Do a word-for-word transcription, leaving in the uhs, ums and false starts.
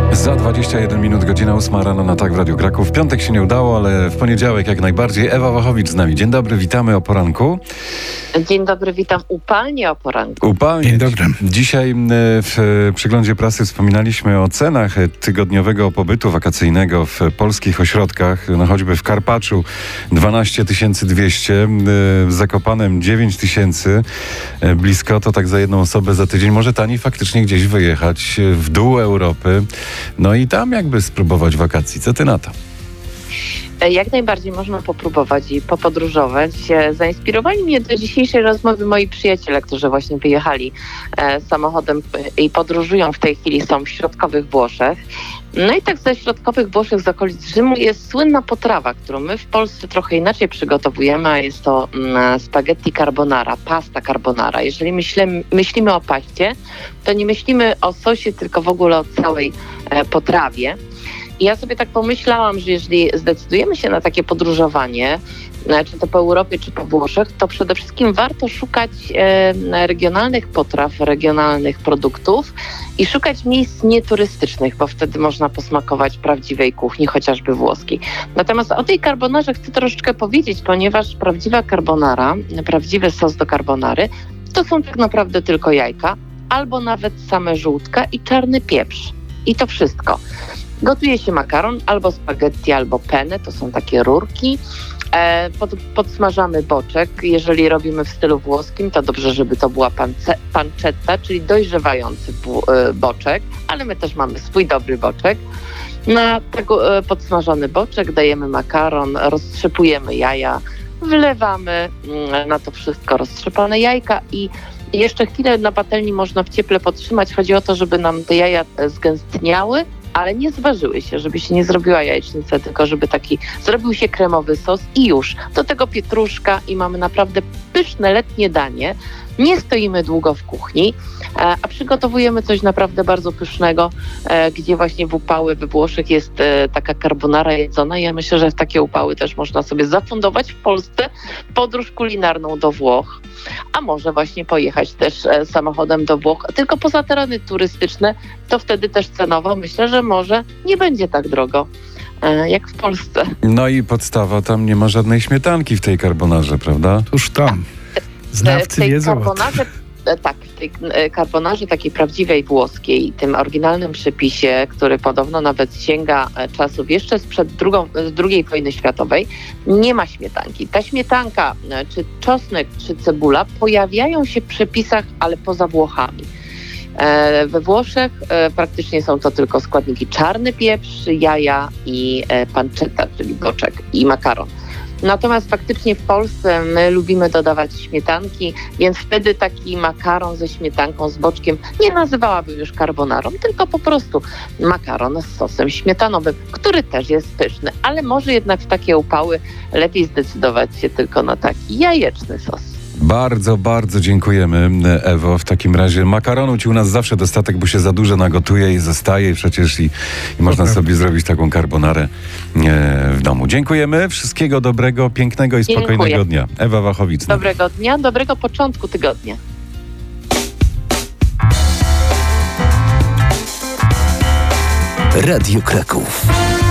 Za dwadzieścia jeden minut, godzina ósma rano na Tak w Radiu Kraków. W piątek się nie udało, ale w poniedziałek jak najbardziej. Ewa Wachowicz z nami. Dzień dobry, witamy o poranku. Dzień dobry, witam upalnie o poranku. Upalnie. Dzień dobry. Dzisiaj w przeglądzie prasy wspominaliśmy o cenach tygodniowego pobytu wakacyjnego w polskich ośrodkach, no choćby w Karpaczu dwanaście tysięcy dwieście, w Zakopanem dziewięć tysięcy, blisko to tak za jedną osobę za tydzień. Może taniej faktycznie gdzieś wyjechać w dół Europy, no i tam jakby spróbować wakacji. Co ty na to? Jak najbardziej można popróbować i popodróżować. Zainspirowali mnie do dzisiejszej rozmowy moi przyjaciele, którzy właśnie wyjechali e, samochodem i podróżują w tej chwili, są w środkowych Włoszech. No i tak ze środkowych Włoszech, z okolic Rzymu jest słynna potrawa, którą my w Polsce trochę inaczej przygotowujemy, a jest to mm, spaghetti carbonara, pasta carbonara. Jeżeli myślimy, myślimy o paście, to nie myślimy o sosie, tylko w ogóle o całej e, potrawie. I ja sobie tak pomyślałam, że jeżeli zdecydujemy się na takie podróżowanie, czy to po Europie, czy po Włoszech, to przede wszystkim warto szukać e, regionalnych potraw, regionalnych produktów i szukać miejsc nieturystycznych, bo wtedy można posmakować prawdziwej kuchni, chociażby włoskiej. Natomiast o tej carbonarze chcę troszeczkę powiedzieć, ponieważ prawdziwa carbonara, prawdziwy sos do carbonary, to są tak naprawdę tylko jajka, albo nawet same żółtka i czarny pieprz. I to wszystko. Gotuje się makaron, albo spaghetti, albo penne, to są takie rurki. E, pod, podsmażamy boczek. Jeżeli robimy w stylu włoskim, to dobrze, żeby to była pance, pancetta, czyli dojrzewający bu, e, boczek, ale my też mamy swój dobry boczek. Na tego e, podsmażony boczek dajemy makaron, roztrzepujemy jaja, wylewamy mm, na to wszystko roztrzepane jajka i jeszcze chwilę na patelni można w cieple podtrzymać. Chodzi o to, żeby nam te jaja zgęstniały, ale nie zważyły się, żeby się nie zrobiła jajecznica, tylko żeby taki zrobił się kremowy sos i już. Do tego pietruszka i mamy naprawdę pyszne letnie danie. Nie stoimy długo w kuchni, a przygotowujemy coś naprawdę bardzo pysznego, gdzie właśnie w upały we Włoszech jest taka carbonara jedzona. Ja myślę, że w takie upały też można sobie zafundować w Polsce podróż kulinarną do Włoch, a może właśnie pojechać też samochodem do Włoch. Tylko poza tereny turystyczne, to wtedy też cenowo myślę, że może nie będzie tak drogo jak w Polsce. No i podstawa, tam nie ma żadnej śmietanki w tej carbonarze, prawda? Tuż tam. Znawcy w tej wiedzą. carbonarze, tak, w tej carbonarze takiej prawdziwej włoskiej, tym oryginalnym przepisie, który podobno nawet sięga czasów jeszcze sprzed drugą, drugiej wojny światowej, nie ma śmietanki. Ta śmietanka, czy czosnek, czy cebula pojawiają się w przepisach, ale poza Włochami. We Włoszech praktycznie są to tylko składniki czarny pieprz, jaja i pancetta, czyli boczek i makaron. Natomiast faktycznie w Polsce my lubimy dodawać śmietanki, więc wtedy taki makaron ze śmietanką, z boczkiem nie nazywałabym już carbonarą, tylko po prostu makaron z sosem śmietanowym, który też jest pyszny, ale może jednak w takie upały lepiej zdecydować się tylko na taki jajeczny sos. Bardzo, bardzo dziękujemy, Ewo. W takim razie makaronu ci u nas zawsze dostatek, bo się za dużo nagotuje i zostaje przecież i, i można sobie zrobić taką carbonarę e, w domu. Dziękujemy. Wszystkiego dobrego, pięknego i spokojnego Dziękuję. dnia. Ewa Wachowicz. Dobrego dnia, dobrego początku tygodnia. Radio Kraków.